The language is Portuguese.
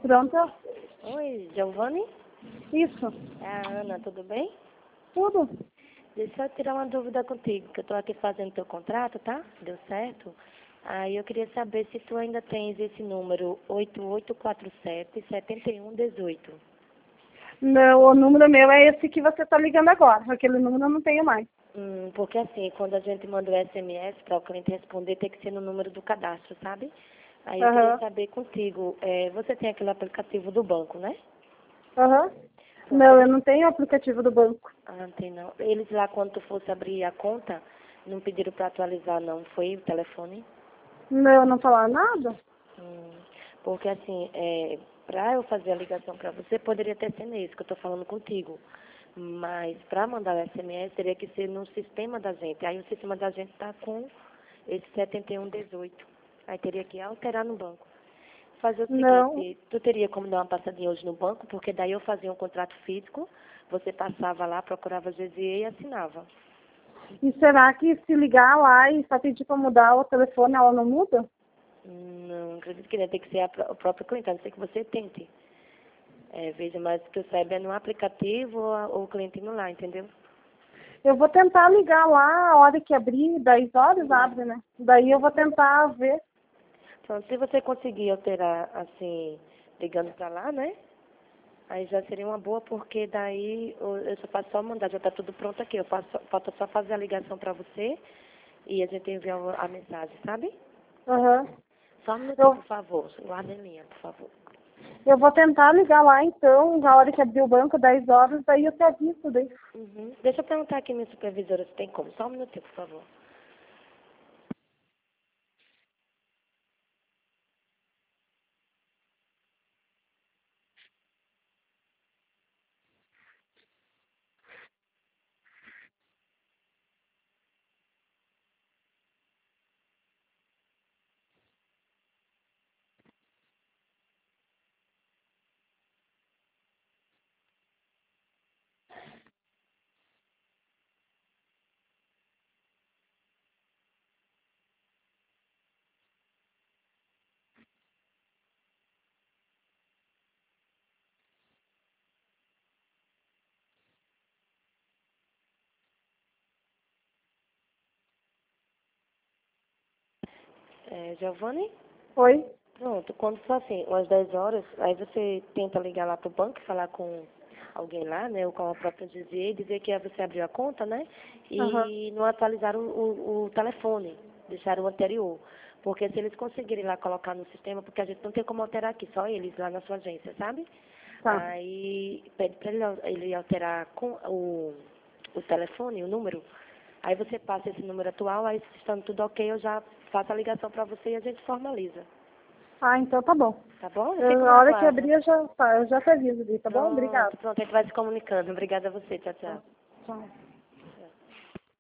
Pronto? Oi, Giovanni? Isso. É a Ana, tudo bem? Tudo? Deixa eu tirar uma dúvida contigo, que eu tô aqui fazendo teu contrato, tá? Deu certo? Aí eu queria saber se tu ainda tens esse número 8847-7118. Não, o número meu é esse que você está ligando agora. Aquele número eu não tenho mais. Porque assim, quando a gente manda o SMS para o cliente responder, tem que ser no número do cadastro, sabe? Aí eu queria Aham. saber contigo, você tem aquele aplicativo do banco, né? Aham. Pronto, Não, eu não tenho o aplicativo do banco. não tem não. Eles lá, quando tu fosse abrir a conta, não pediram para atualizar, não. Foi o telefone? Não, não falar nada? Hum, Porque assim, para eu fazer a ligação para você, poderia até ser nesse que eu estou falando contigo. Mas para mandar o SMS, teria que ser no sistema da gente. Aí o sistema da gente está com esse 7118. Aí teria que alterar no banco. Fazer o Não. seguinte, tu teria como dar uma passadinha hoje no banco, porque daí eu fazia um contrato físico, você passava lá, procurava a GZE e assinava. E será que se ligar lá e só pedir para mudar o telefone, ela não muda? Não acredito que tem que ser o próprio cliente, a não ser que você tente. Veja, mas que eu saiba é no aplicativo ou o cliente indo lá, entendeu? Eu vou tentar ligar lá a hora que abrir, 10 horas abre, né? Daí eu vou tentar ver. Então, se você conseguir alterar, assim, ligando pra lá, né? Aí já seria uma boa, porque daí eu só faço só mandar, já tá tudo pronto aqui. Falta só fazer a ligação pra você e a gente enviar a mensagem, sabe? Aham. Só um minutinho, Eu, por favor. Guarda em linha, por favor. eu vou tentar ligar lá então, na hora que abrir o banco, 10 horas, daí eu te aviso daí. Deixa eu perguntar aqui minha supervisora se tem como. Só um minutinho, por favor. Giovanni? Oi? Pronto, quando for assim, umas 10 horas, aí você tenta ligar lá pro banco e falar com alguém lá, né, ou com a própria GZE, dizer que você abriu a conta, né, Aham. e não atualizaram o telefone, deixaram o anterior. Porque se eles conseguirem lá colocar no sistema, porque a gente não tem como alterar aqui, só eles lá na sua agência, sabe? Tá. Aí pede para ele alterar com o telefone, o número, aí você passa esse número atual, aí estando tudo ok, eu já faço a ligação para você e a gente formaliza. Ah, então tá bom. Tá bom? Eu fico no A hora que aguardo. abrir eu já te aviso, Gui, tá bom? Obrigada. Pronto, a gente vai se comunicando. Obrigada a você. Tchau, tchau. Tchau.